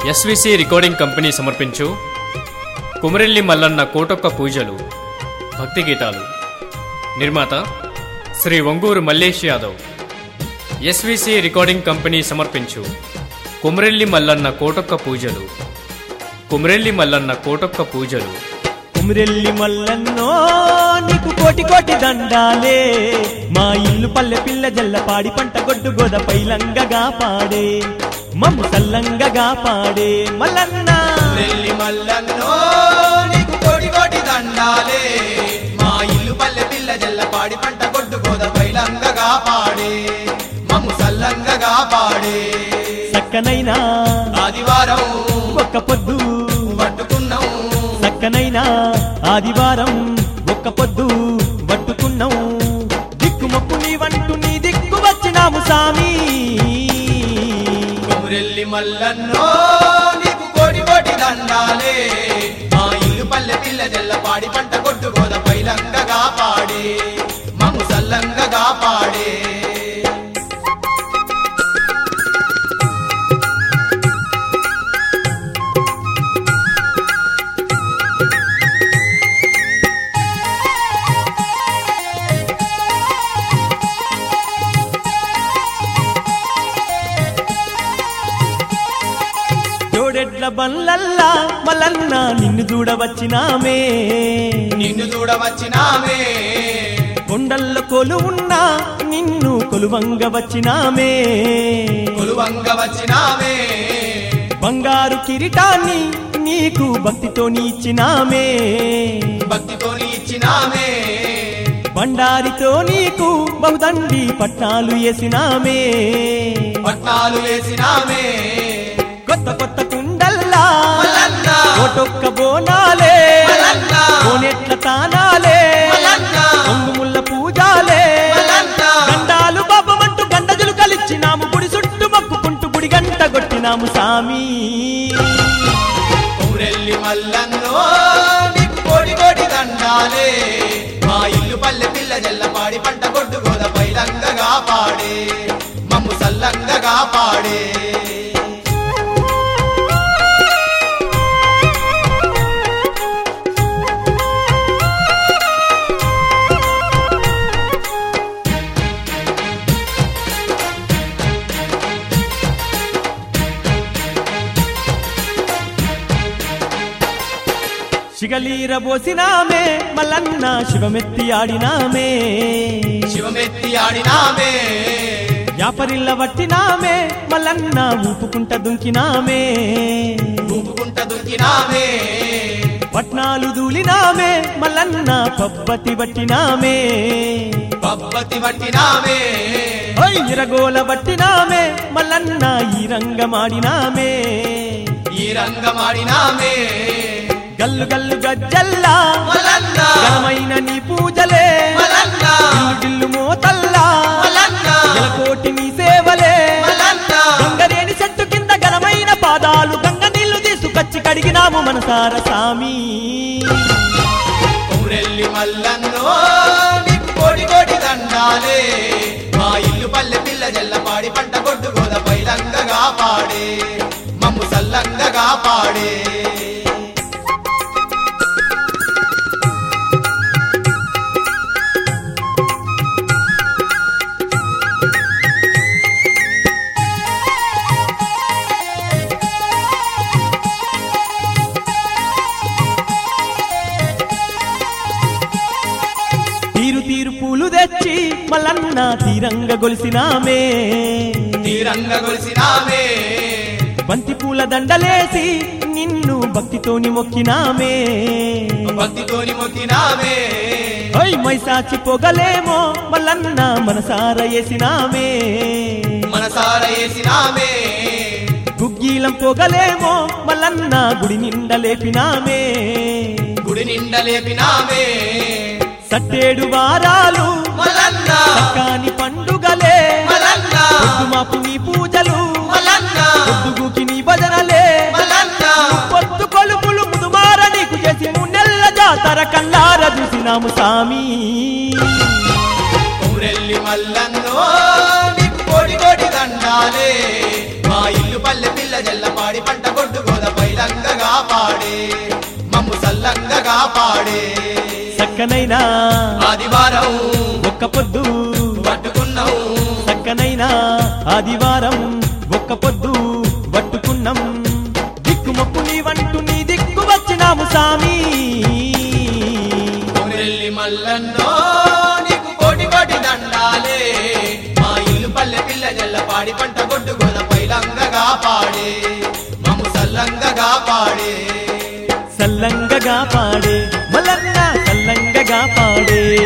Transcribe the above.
SVC recording company సమర్పించు కుమరెల్లి మల్లన్న కోటొక్క పూజలు భక్తి గీతాలు. నిర్మాత Shri Vanguru Mallesh Yadav. SVC recording company సమర్పించు కుమరెల్లి మల్లన్న కోటొక్క పూజలు. కుమరెల్లి మల్లన్న కోటొక్క పూజలు. కుమరెల్లి మల్లన్నో నీకు కోటి కోటి దండాలే, మా ఇల్లు పల్లె పిల్ల జల్ల పాడి పంట గొడ్డు గోద పైలంగగా పాడే, మమ్ము సల్లంగగా పాడే మల్లన్న. కుమరెల్లి మల్లన్నో నీకు కోటి కోటి దండాలే, మా ఇల్లు పల్లె పిల్ల జల్ల పాడి పంట గొడ్డు గోద పైలంగగా పాడే, మమ్ము సల్లంగగా పాడే. సక్కనైనా ఆదివారం ఒక్క పొద్దు పట్టుకున్నాం, సక్కనైనా ఆదివారం ఒక్క పొద్దు పట్టుకున్నాం, దిక్కుమొక్కు నీ వంటూ నీ దిక్కు వచ్చినాము సామి. కుమరెల్లి మల్లన్నో నీకు కోటి కోటి దండాలే, మా ఇల్లు పల్లె పిల్ల జల్ల పాడి పంట గొడ్డు గోద పైలంగగా పాడే, మమ్ము సల్లంగగా పాడే. జోడెడ్ల బండ్లల్లా మల్లన్న నిన్ను చూడవచ్చినామే, నిన్ను చూడవచ్చినామే, కొండల్లో కొలువున్నా నిన్ను కొలువంగ వచ్చినామే, కొలువంగ వచ్చినామే, బంగారు కిరీటాన్ని నీకు భక్తితో ఇచ్చినామే, భక్తితోని ఇచ్చినామే, బండారితో నీకు బహుదండి పట్నాలు వేసినామే, పట్నాలు వేసినామే. కొత్త కొత్త కుండల్లా మల్లన్న కోటొక్క బోనాలే, మల్లన్న కోనెట్ల తానాలే, మల్లన్న కొంగుముల్ల పూజాలే, మల్లన్న గండాలు బాబమంటూ గండజులు కలిచ్చినాము, గుడి చుట్టూ మొక్కుకుంటూ గుడి గంట కొట్టినాము సామి. కుమరెల్లి మల్లన్నో నీకు కోటి కోటి దండాలే, మా ఇల్లు పల్లె పిల్ల జల్ల పాడి పంట గొడ్డు గోద పైలంగగా పాడే, మమ్ము సల్లంగగా పాడే. శిగలీర పోసినామే మల్లన్న శివమెత్తి ఆడినామే, శివమెత్తి ఆడినామే, యాపరిల్ల వట్టినామే మల్లన్న ఊపుకుంట దుంకినామే, ఊపుకుంట దుంకినామే, పట్నాలు దూలినామే మల్లన్న పబ్బతి వట్టినామే, పబ్బతి వట్టినామే, ఇరగోల వట్టినామే మల్లన్న ఈ రంగమాడినామే, ఈ రంగమాడినామే. గల్లు గల్లు గజ్జల్లా మల్లన్న ఘనమైన నీ పూజలే, మల్లన్న గిల్లు గిల్లు మోతల్లా మల్లన్న కోటి నీ సేవలే, మల్లన్న గంగరేని చెట్టు కింద ఘనమైన పాదాలు గంగ నీళ్లు తీసుకొచ్చి కడిగినాము మనసార సామి. కుమరెల్లి మల్లన్నో నీకు కోటి కోటి దండాలే, మా ఇల్లు పల్లె పిల్ల జల్ల పాడి పంట గొడ్డు గోద పైలంగగా పాడే, మమ్ము సల్లంగగా పాడే. తీరు తీరు పూలు తెచ్చి మల్లన్న తీరంగ గొలిసినామే, తీరంగ గొలిసినామే, బంతి పూల దండలేసి నిన్ను భక్తితోని మొక్కినామే, భక్తితోని మొక్కినామే, మైసాచి పొగలేమో మల్లన్న మనసార వేసినామే, మనసార వేసినామే, గుగ్గీలం పొగలేమో మల్లన్న గుడి నిండ లేపినామే, గుడి నిండ లేపినామే, సట్టేడు వారాలు మల్లన్న కాని పండుగలే, మల్లన్న మాపు నీ పూజలు మల్లన్న పొద్దుగుకి నీ భజనలే, మల్లన్న పొద్దు కొలుపులు ముదుమార నీకు చేసి మున్నెల్ల జాతర కల్లార చూసినాము సామి. కుమరెల్లి మల్లన్నో నీకు కోటి కోటి దండాలే, మా ఇల్లు పల్లె పిల్ల జల్ల పాడి పంట గొడ్డు సల్లంగగా పాడే చక్కనైనా ఆదివారం ఒక్క పొద్దు పట్టుకున్నావు చక్కనైనా ఆదివారం ఒక్క పొద్దు పట్టుకున్నాం దిక్కుమొక్కు నీవంటూ నీ దిక్కు వచ్చినాము సామి కొమిరెల్లి మల్లన్నో నీకు కోటి కోటి దండాలే మా ఇల్లు పల్లె పిల్ల జల్ల పాడి పంట గొడ్డు గోద పైలంగగా పాడే మమ్ము సల్లంగగా పాడే సల్లంగగా పాడే మల్లన్న సల్లంగగా పాడే